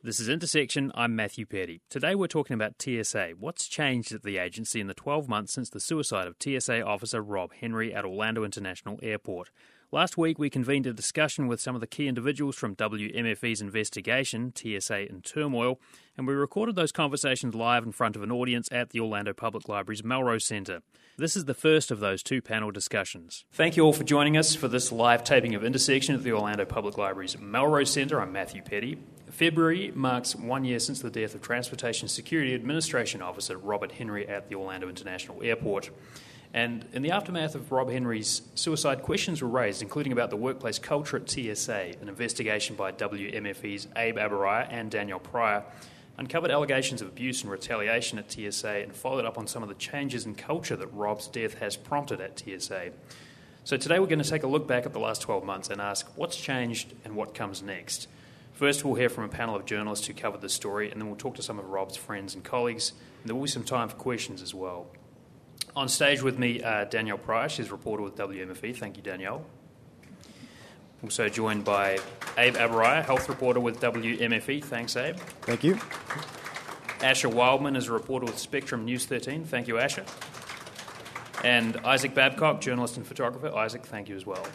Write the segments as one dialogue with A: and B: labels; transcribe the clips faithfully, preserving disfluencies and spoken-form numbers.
A: This is Intersection. I'm Matthew Petty. Today we're talking about T S A. What's changed at the agency in the twelve months since the suicide of T S A officer Rob Henry at Orlando International Airport? Last week we convened a discussion with some of the key individuals from W M F E's investigation, T S A in Turmoil, and we recorded those conversations live in front of an audience at the Orlando Public Library's Melrose Centre. This is the first of those two panel discussions. Thank you all for joining us for this live taping of Intersection at the Orlando Public Library's Melrose Centre. I'm Matthew Petty. February marks one year since the death of Transportation Security Administration Officer Robert Henry at the Orlando International Airport. And in the aftermath of Rob Henry's suicide, questions were raised, including about the workplace culture at T S A. An investigation by W M F E's Abe Abaraya and Danielle Pryor uncovered allegations of abuse and retaliation at T S A and followed up on some of the changes in culture that Rob's death has prompted at T S A. So today we're going to take a look back at the last twelve months and ask what's changed and what comes next. First, we'll hear from a panel of journalists who covered the story, and then we'll talk to some of Rob's friends and colleagues, and there will be some time for questions as well. On stage with me, uh, Danielle Pryor. She's a reporter with W M F E. Thank you, Danielle. Also joined by Abe Abaraya, health reporter with W M F E. Thanks, Abe.
B: Thank you.
A: Asher Wildman is a reporter with Spectrum News thirteen. Thank you, Asher. And Isaac Babcock, journalist and photographer. Isaac, thank you as well.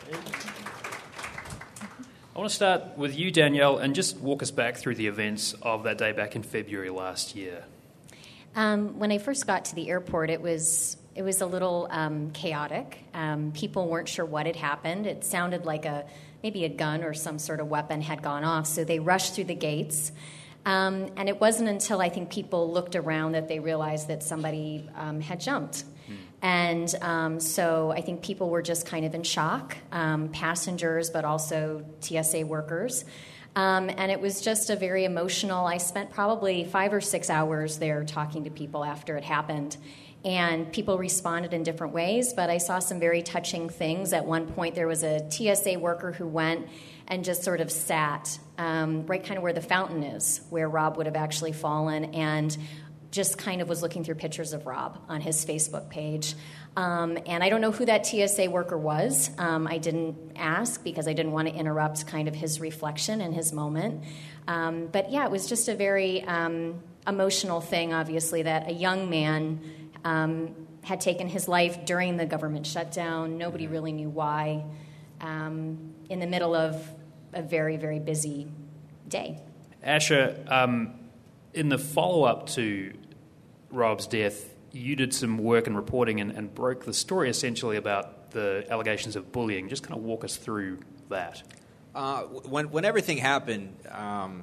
A: I want to start with you, Danielle, and just walk us back through the events of that day back in February last year.
C: Um, when I first got to the airport, it was it was a little um, chaotic. Um, people weren't sure what had happened. It sounded like a maybe a gun or some sort of weapon had gone off, so they rushed through the gates. Um, and it wasn't until I think people looked around that they realized that somebody um, had jumped. Hmm. And um, so I think people were just kind of in shock, um, passengers, but also T S A workers. Um, and it was just a very emotional, I spent probably five or six hours there talking to people after it happened. And people responded in different ways, but I saw some very touching things. At one point, there was a T S A worker who went and just sort of sat um, right kind of where the fountain is, where Rob would have actually fallen, and just kind of was looking through pictures of Rob on his Facebook page. Um, and I don't know who that T S A worker was. Um, I didn't ask because I didn't want to interrupt kind of his reflection and his moment. Um, but yeah, it was just a very um, emotional thing, obviously, that a young man um, had taken his life during the government shutdown. Nobody really knew why, um, in the middle of a very, very busy day.
A: Asher, um, in the follow-up to Rob's death, you did some work and reporting and, and broke the story essentially about the allegations of bullying. Just kind of walk us through that.
D: Uh, when when everything happened, um,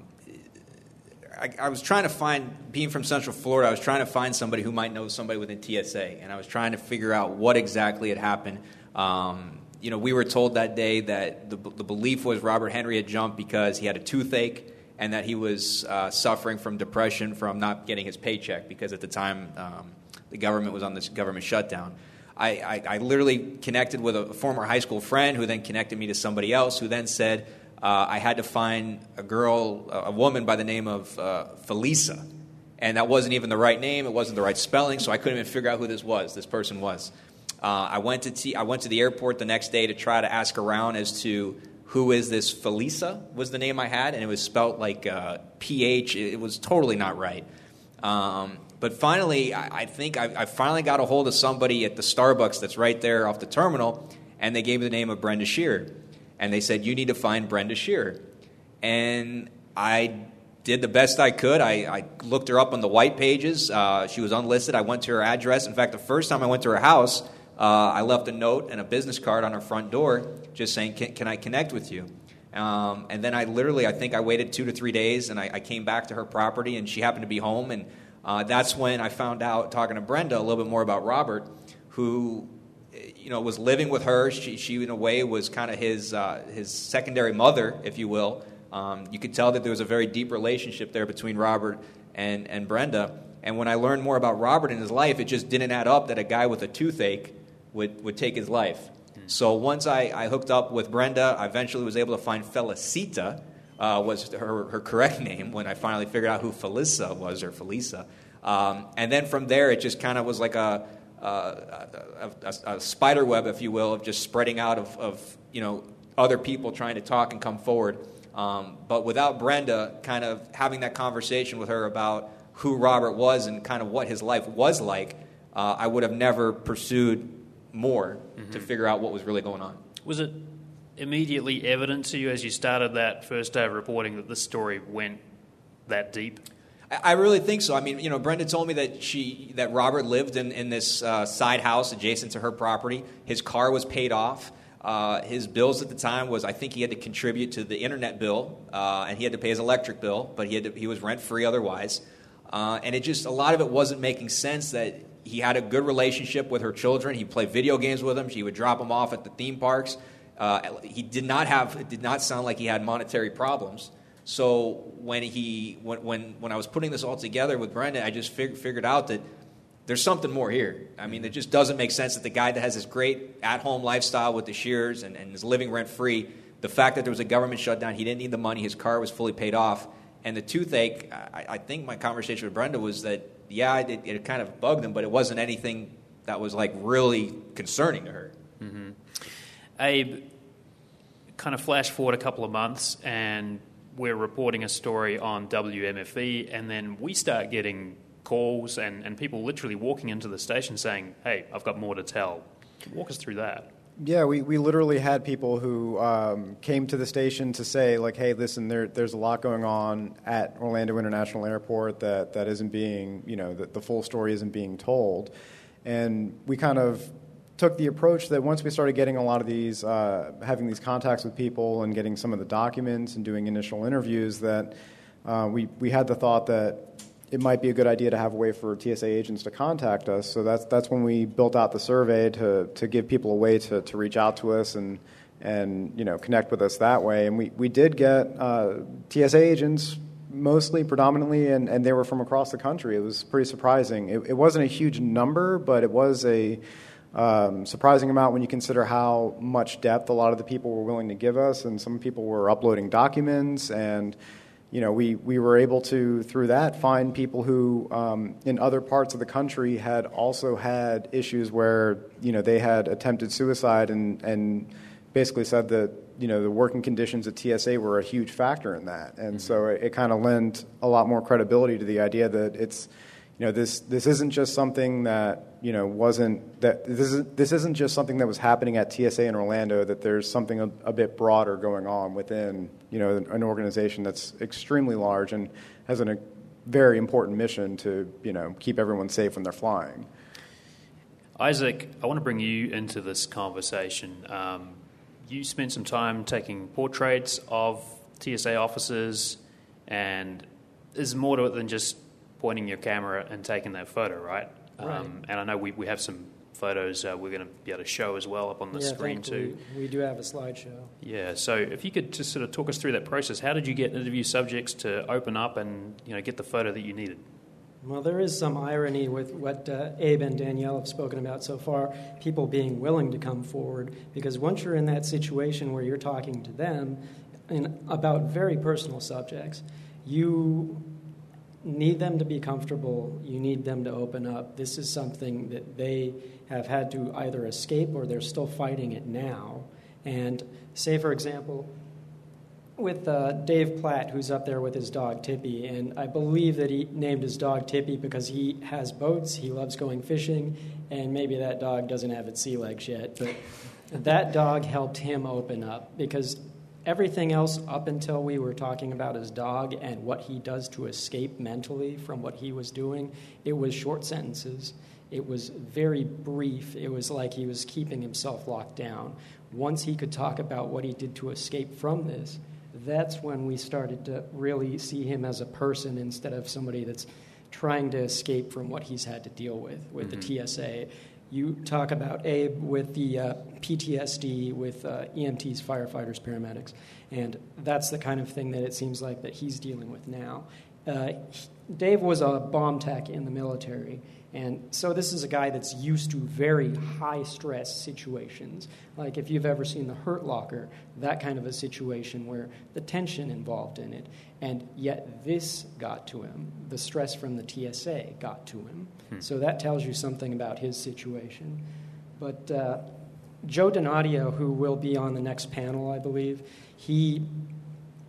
D: I, I was trying to find, being from Central Florida, I was trying to find somebody who might know somebody within T S A, and I was trying to figure out what exactly had happened. Um, you know, we were told that day that the, the belief was Robert Henry had jumped because he had a toothache, and that he was uh, suffering from depression from not getting his paycheck because at the time um, the government was on this government shutdown. I, I, I literally connected with a former high school friend who then connected me to somebody else who then said uh, I had to find a girl, a woman by the name of uh, Felisa. And that wasn't even the right name. It wasn't the right spelling, so I couldn't even figure out who this was, this person was. Uh, I went to T- I went to the airport the next day to try to ask around as to who is this Felisa was the name I had, and it was spelt like uh, P H. It was totally not right. Um, but finally, I, I think I, I finally got a hold of somebody at the Starbucks that's right there off the terminal, and they gave me the name of Brenda Shearer. And they said, you need to find Brenda Shearer. And I did the best I could. I, I looked her up on the white pages. Uh, she was unlisted. I went to her address. In fact, the first time I went to her house, Uh, I left a note and a business card on her front door just saying, can, can I connect with you? Um, and then I literally, I think I waited two to three days, and I, I came back to her property, and she happened to be home. And uh, that's when I found out, talking to Brenda, a little bit more about Robert, who, you know, was living with her. She, she in a way, was kind of his, uh, his secondary mother, if you will. Um, you could tell that there was a very deep relationship there between Robert and, and Brenda. And when I learned more about Robert and his life, it just didn't add up that a guy with a toothache would, would take his life. Mm. So once I, I hooked up with Brenda, I eventually was able to find Felicita, uh, was her, her correct name, when I finally figured out who Felisa was, or Felisa. Um, and then from there, it just kind of was like a, a, a, a, a spider web, if you will, of just spreading out of, of you know other people trying to talk and come forward. Um, but without Brenda kind of having that conversation with her about who Robert was and kind of what his life was like, uh, I would have never pursued more mm-hmm. to figure out what was really going on.
A: Was it immediately evident to you as you started that first day of reporting that this story went that deep?
D: I really think so. I mean, you know, Brenda told me that she that Robert lived in, in this uh, side house adjacent to her property. His car was paid off. Uh, his bills at the time was, I think he had to contribute to the internet bill, uh, and he had to pay his electric bill, but he had to, he was rent-free otherwise. Uh, and it just, a lot of it wasn't making sense that he had a good relationship with her children. He played video games with them. She would drop them off at the theme parks. Uh, he did not have, it did not sound like he had monetary problems. So when he when when, when I was putting this all together with Brenda, I just fig- figured out that there's something more here. I mean, it just doesn't make sense that the guy that has this great at-home lifestyle with the Shears and, and is living rent-free, the fact that there was a government shutdown, he didn't need the money, his car was fully paid off, and the toothache, I, I think my conversation with Brenda was that, yeah, it, it kind of bugged him, but it wasn't anything that was, like, really concerning to her.
A: Mm-hmm. Abe, kind of flash forward a couple of months, and we're reporting a story on W M F E, and then we start getting calls and, and people literally walking into the station saying, hey, I've got more to tell. Walk us through that.
B: Yeah, we, we literally had people who um, came to the station to say, like, hey, listen, there, there's a lot going on at Orlando International Airport that, that isn't being, you know, that the full story isn't being told. And we kind of took the approach that once we started getting a lot of these, uh, having these contacts with people and getting some of the documents and doing initial interviews, that uh, we, we had the thought that it might be a good idea to have a way for T S A agents to contact us. So that's that's when we built out the survey to to give people a way to, to reach out to us and and you know connect with us that way. And we, we did get uh, T S A agents mostly, predominantly, and, and they were from across the country. It was pretty surprising. It, it wasn't a huge number, but it was a um, surprising amount when you consider how much depth a lot of the people were willing to give us. And some people were uploading documents, and you know, we, we were able to, through that, find people who um, in other parts of the country had also had issues where, you know, they had attempted suicide and, and basically said that, you know, the working conditions at T S A were a huge factor in that. And mm-hmm. so it, it kind of lent a lot more credibility to the idea that it's, you know, this this isn't just something that, you know, wasn't, that this, is, this isn't just something that was happening at T S A in Orlando, that there's something a, a bit broader going on within, you know, an organization that's extremely large and has an, a very important mission to, you know, keep everyone safe when they're flying.
A: Isaac, I want to bring you into this conversation. Um, you spent some time taking portraits of T S A officers, and there's more to it than just pointing your camera and taking that photo, right?
E: Right.
A: Um, and I know we, we have some photos uh, we're going to be able to show as well up on the
E: yeah,
A: screen too.
E: We, we do have a slideshow.
A: Yeah, so if you could just sort of talk us through that process. How did you get interview subjects to open up and, you know, get the photo that you needed?
E: Well, there is some irony with what uh, Abe and Danielle have spoken about so far, people being willing to come forward, because once you're in that situation where you're talking to them in, about very personal subjects, you need them to be comfortable, you need them to open up. This is something that they have had to either escape or they're still fighting it now. And say, for example, with uh, Dave Platt, who's up there with his dog Tippy, and I believe that he named his dog Tippy because he has boats, he loves going fishing, and maybe that dog doesn't have its sea legs yet, but that dog helped him open up, because everything else up until we were talking about his dog and what he does to escape mentally from what he was doing, it was short sentences. It was very brief. It was like he was keeping himself locked down. Once he could talk about what he did to escape from this, that's when we started to really see him as a person instead of somebody that's trying to escape from what he's had to deal with, with mm-hmm. the T S A. You talk about Abe with the uh, P T S D, with uh, E M Ts, firefighters, paramedics, and that's the kind of thing that it seems like that he's dealing with now. Uh, he, Dave was a bomb tech in the military, and so this is a guy that's used to very high-stress situations. Like if you've ever seen The Hurt Locker, that kind of a situation where the tension involved in it, and yet this got to him. The stress from the T S A got to him. Hmm. So that tells you something about his situation. But uh, Joe Donadio, who will be on the next panel, I believe, he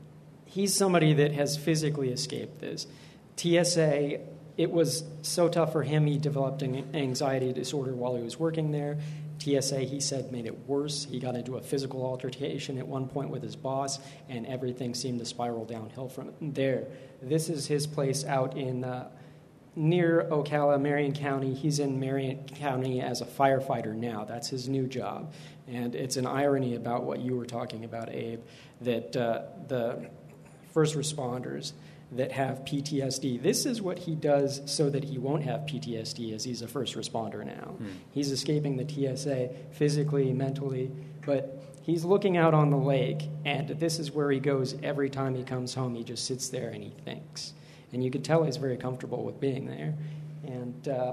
E: he's somebody that has physically escaped this. T S A, it was so tough for him, he developed an anxiety disorder while he was working there. T S A, he said, made it worse. He got into a physical altercation at one point with his boss, and everything seemed to spiral downhill from there. This is his place out in uh, near Ocala, Marion County. He's in Marion County as a firefighter now. That's his new job. And it's an irony about what you were talking about, Abe, that uh, the first responders that have P T S D. This is what he does so that he won't have P T S D as he's a first responder now. Hmm. He's escaping the T S A physically, mentally, but he's looking out on the lake, and this is where he goes every time he comes home. He just sits there and he thinks. And you could tell he's very comfortable with being there. And uh,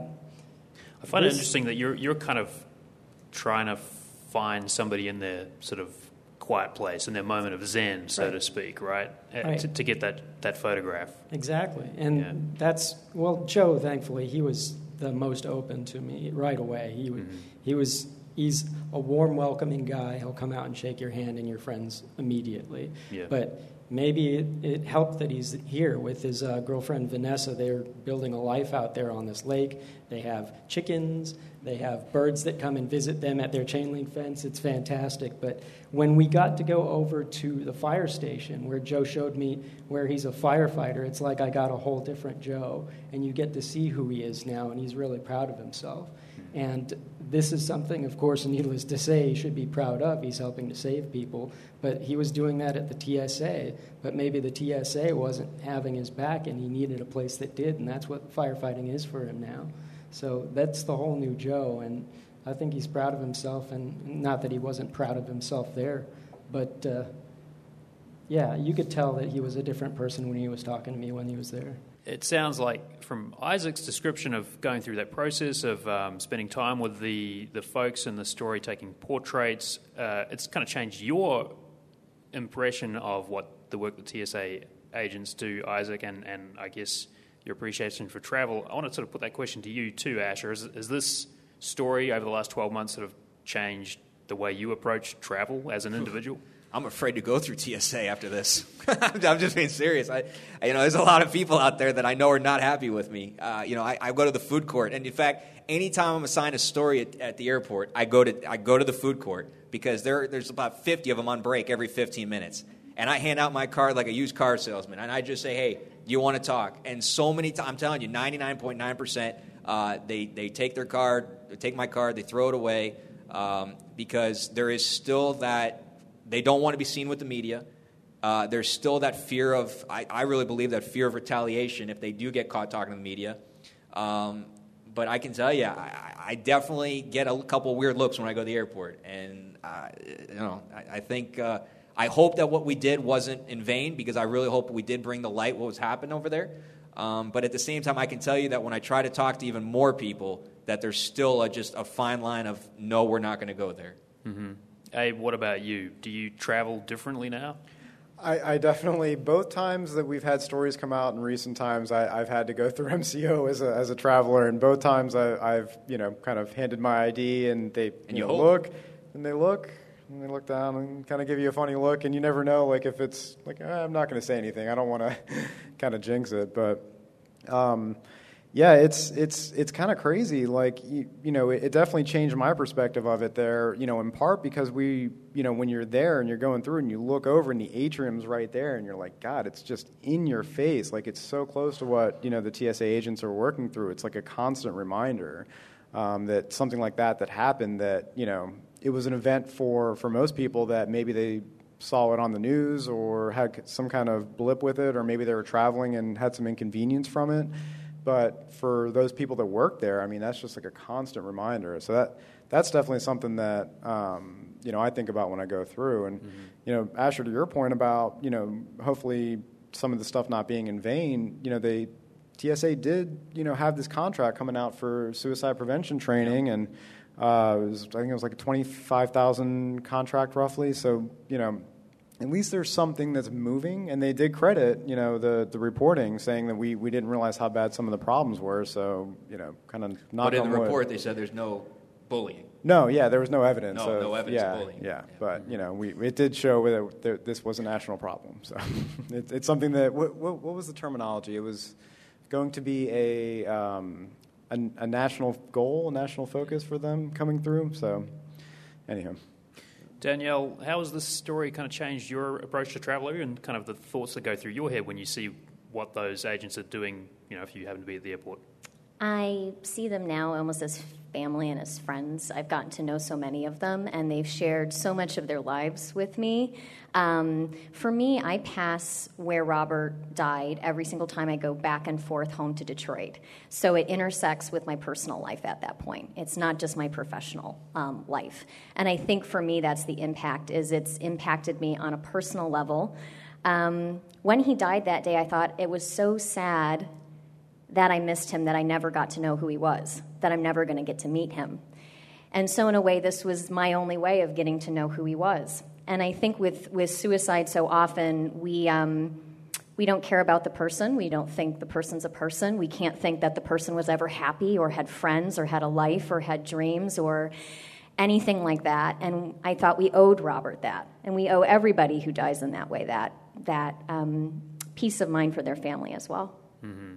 A: I find
E: this,
A: it interesting that you're you're kind of trying to find somebody in their sort of quiet place, in their moment of zen, so
E: right.
A: to speak, right?
E: right.
A: To, to get that, that photograph.
E: Exactly. And
A: yeah.
E: that's, well, Joe, thankfully, he was the most open to me right away. He mm-hmm. he was, he's a warm, welcoming guy. He'll come out and shake your hand and your friends immediately.
A: Yeah.
E: But maybe it, it helped that he's here with his uh, girlfriend, Vanessa. They're building a life out there on this lake. They have chickens. They have birds that come and visit them at their chain link fence. It's fantastic. But when we got to go over to the fire station where Joe showed me where he's a firefighter, it's like I got a whole different Joe. And you get to see who he is now, and he's really proud of himself. And this is something, of course, needless to say, he should be proud of. He's helping to save people. But he was doing that at the T S A. But maybe the T S A wasn't having his back, and he needed a place that did, and that's what firefighting is for him now. So that's the whole new Joe, and I think he's proud of himself, and not that he wasn't proud of himself there, but uh, yeah, you could tell that he was a different person when he was talking to me when he was there.
A: It sounds like, from Isaac's description of going through that process of um, spending time with the, the folks in the story, taking portraits, uh, it's kind of changed your impression of what the work that T S A agents do, Isaac, and, and I guess your appreciation for travel. I want to sort of put that question to you too, Asher. Is, is this story over the last twelve months sort of changed the way you approach travel as an individual?
D: I'm afraid to go through T S A after this. I'm just being serious. I, you know, there's a lot of people out there that I know are not happy with me. Uh, you know, I, I go to the food court, and in fact, anytime I'm assigned a story at, at the airport, I go to I go to the food court because there there's about fifty of them on break every fifteen minutes, and I hand out my card like a used car salesman, and I just say, "Hey, you want to talk?" And so many times, I'm telling you, ninety-nine point nine percent, uh, they they take their card, they take my card, they throw it away um, because there is still that. They don't want to be seen with the media. Uh, there's still that fear of, I, I really believe that fear of retaliation if they do get caught talking to the media. Um, but I can tell you, I, I definitely get a couple weird looks when I go to the airport. And, uh, you know, I, I think, uh, I hope that what we did wasn't in vain, because I really hope we did bring to light what was happening over there. Um, but at the same time, I can tell you that when I try to talk to even more people, that there's still a, just a fine line of, no, we're not going to go there.
A: Mm-hmm. Hey, what about you? Do you travel differently now?
B: I, I definitely, both times that we've had stories come out in recent times, I, I've had to go through M C O as a as a traveler, and both times I, I've you know kind of handed my I D, and they
D: and
B: you
D: you
B: know, look, and they look, and they look down and kind of give you a funny look, and you never know, like if it's like eh, I'm not going to say anything, I don't want to kind of jinx it, but. Um, Yeah, it's it's it's kind of crazy. Like you, you know, it, it definitely changed my perspective of it there. You know, in part because we, you know, when you're there and you're going through and you look over and the atrium's right there, and you're like, God, it's just in your face. Like it's so close to what you know the T S A agents are working through. It's like a constant reminder um, that something like that that happened. That you know, it was an event for for most people that maybe they saw it on the news or had some kind of blip with it, or maybe they were traveling and had some inconvenience from it. But for those people that work there, I mean, that's just like a constant reminder. So that that's definitely something that, um, you know, I think about when I go through. And, mm-hmm. you know, Asher, to your point about, you know, hopefully some of the stuff not being in vain, you know, they, T S A did, you know, have this contract coming out for suicide prevention training. And uh, it was, I think it was like a twenty-five thousand contract roughly. So, you know, at least there's something that's moving, and they did credit, you know, the, the reporting, saying that we, we didn't realize how bad some of the problems were. So, you know, kind of knock on wood.
D: But in the report, they said there's no bullying.
B: No, yeah, there was no evidence.
D: No,
B: of,
D: no evidence
B: yeah,
D: of bullying.
B: Yeah,
D: Yeah.
B: but you know, we it did show that there, this was a national problem. So it, it's something that what, what, what was the terminology? It was going to be a, um, a a national goal, a national focus for them coming through. So, anyhow.
A: Danielle, how has this story kind of changed your approach to travel and kind of the thoughts that go through your head when you see what those agents are doing, you know, if you happen to be at the airport?
C: I see them now almost as family and as friends. I've gotten to know so many of them, and they've shared so much of their lives with me. Um, for me, I pass where Robert died every single time I go back and forth home to Detroit. So it intersects with my personal life at that point. It's not just my professional um, life. And I think for me, that's the impact, is it's impacted me on a personal level. Um, when he died that day, I thought it was so sad that I missed him, that I never got to know who he was, that I'm never going to get to meet him. And so in a way, this was my only way of getting to know who he was. And I think with, with suicide so often, we um, we don't care about the person. We don't think the person's a person. We can't think that the person was ever happy or had friends or had a life or had dreams or anything like that. And I thought we owed Robert that. And we owe everybody who dies in that way that, that um, peace of mind for their family as well.
A: Mm-hmm.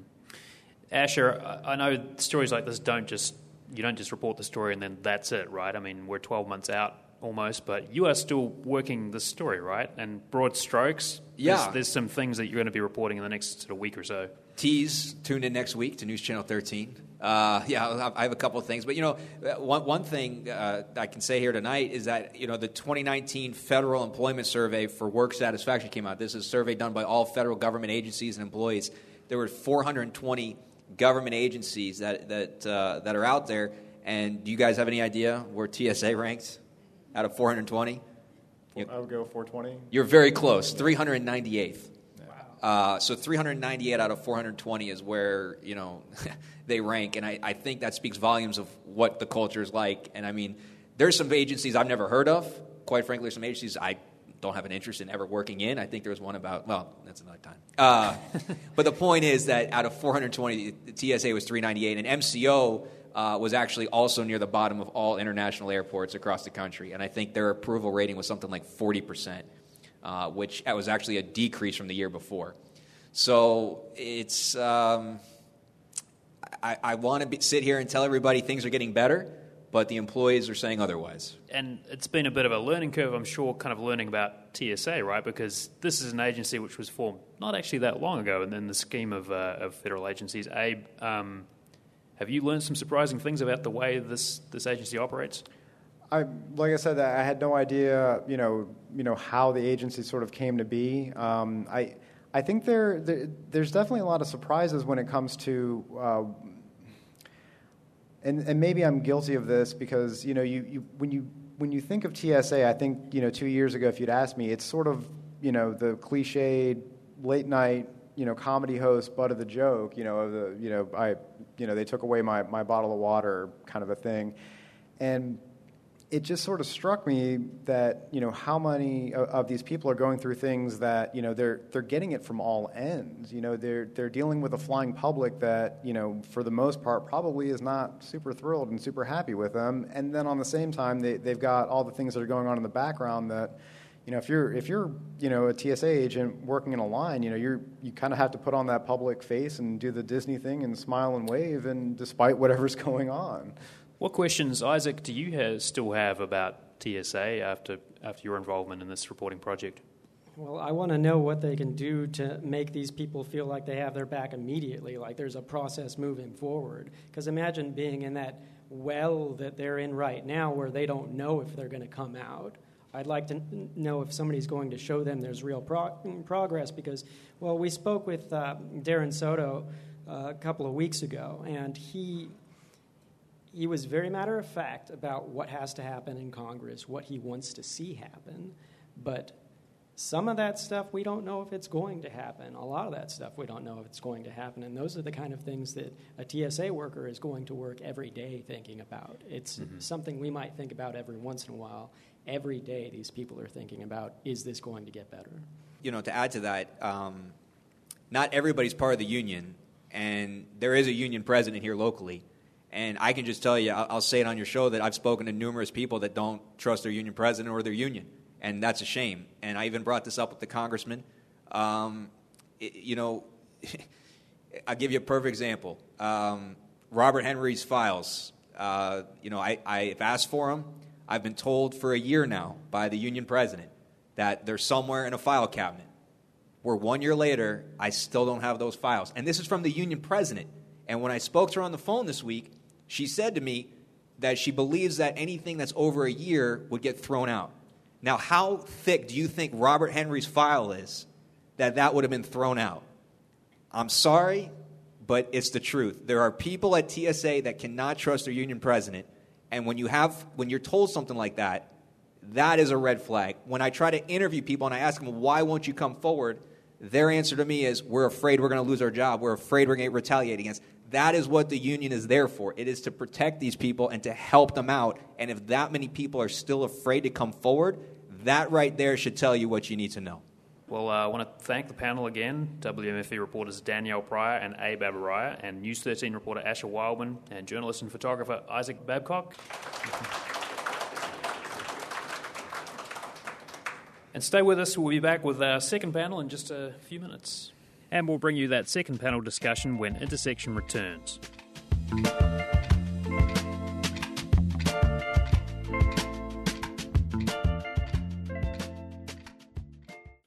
A: Asher, I know stories like this don't just, you don't just report the story and then that's it, right? I mean, we're twelve months out almost, but you are still working this story, right? And broad strokes,
D: yeah.
A: there's, there's some things that you're going to be reporting in the next sort of week or so.
D: Tease, tune in next week to News Channel thirteen. Uh, yeah, I have a couple of things. But, you know, one, one thing uh, I can say here tonight is that, you know, the twenty nineteen Federal Employment Survey for Work Satisfaction came out. This is a survey done by all federal government agencies and employees. There were four hundred twenty government agencies that that uh, that are out there, and do you guys have any idea where T S A ranks out of four hundred twenty?
B: I would go four twenty.
D: You're very close, three hundred ninety-eighth. Wow. Uh, so three hundred ninety-eight out of four hundred twenty is where, you know, they rank, and I, I think that speaks volumes of what the culture is like. And I mean, there's some agencies I've never heard of. Quite frankly, there's some agencies I don't have an interest in ever working in. I think there was one about, well, that's another time. Uh, but the point is that out of four hundred twenty, the T S A was three hundred ninety-eight, and M C O uh, was actually also near the bottom of all international airports across the country. And I think their approval rating was something like forty percent, uh, which was actually a decrease from the year before. So it's, um, I, I want to sit here and tell everybody things are getting better, but the employees are saying otherwise.
A: And it's been a bit of a learning curve, I'm sure, kind of learning about T S A, right? Because this is an agency which was formed not actually that long ago in the scheme of, uh, of federal agencies. Abe, um, have you learned some surprising things about the way this, this agency operates?
B: I, like I said, I had no idea, you know, you know how the agency sort of came to be. Um, I, I think there, there, there's definitely a lot of surprises when it comes to. Uh, And, and maybe I'm guilty of this because, you know, you, you when you when you think of T S A, I think, you know, two years ago, if you'd asked me, it's sort of, you know, the cliched late night, you know, comedy host, butt of the joke, you know, of the, you know, I, you know, they took away my, my bottle of water kind of a thing. And it just sort of struck me that, you know, how many of, of these people are going through things that, you know, they're they're getting it from all ends. You know, they're they're dealing with a flying public that, you know, for the most part probably is not super thrilled and super happy with them. And then on the same time, they they've got all the things that are going on in the background that, you know, if you're if you're you know a T S A agent working in a line, you know, you're you kind of have to put on that public face and do the Disney thing and smile and wave, and despite whatever's going on.
A: What questions, Isaac, do you have, still have about T S A after after your involvement in this reporting project?
E: Well, I want to know what they can do to make these people feel like they have their back immediately, like there's a process moving forward. Because imagine being in that well that they're in right now where they don't know if they're going to come out. I'd like to know if somebody's going to show them there's real pro- progress because, well, we spoke with uh, Darren Soto uh, a couple of weeks ago, and he... He was very matter of fact about what has to happen in Congress, what he wants to see happen. But some of that stuff, we don't know if it's going to happen. A lot of that stuff, we don't know if it's going to happen. And those are the kind of things that a T S A worker is going to work every day thinking about. It's mm-hmm. something we might think about every once in a while. Every day these people are thinking about, is this going to get better?
D: You know, to add to that, um, not everybody's part of the union. And there is a union president here locally. And I can just tell you, I'll, I'll say it on your show, that I've spoken to numerous people that don't trust their union president or their union, and that's a shame. And I even brought this up with the congressman. Um, it, you know, I'll give you a perfect example. Um, Robert Henry's files, uh, you know, I, I've asked for them. I've been told for a year now by the union president that they're somewhere in a file cabinet. Where one year later, I still don't have those files. And this is from the union president. And when I spoke to her on the phone this week, she said to me that she believes that anything that's over a year would get thrown out. Now, how thick do you think Robert Henry's file is that that would have been thrown out? I'm sorry, but it's the truth. There are people at T S A that cannot trust their union president. And when you have, when you're told something like that, that is a red flag. When I try to interview people and I ask them, why won't you come forward? Their answer to me is, we're afraid we're going to lose our job. We're afraid we're going to get retaliated against. That is what the union is there for. It is to protect these people and to help them out. And if that many people are still afraid to come forward, that right there should tell you what you need to know.
A: Well, uh, I want to thank the panel again, W M F E reporters Danielle Pryor and Abe Abaraya, and News thirteen reporter Asher Wildman, and journalist and photographer Isaac Babcock. And stay with us. We'll be back with our second panel in just a few minutes. And we'll bring you that second panel discussion when Intersection returns.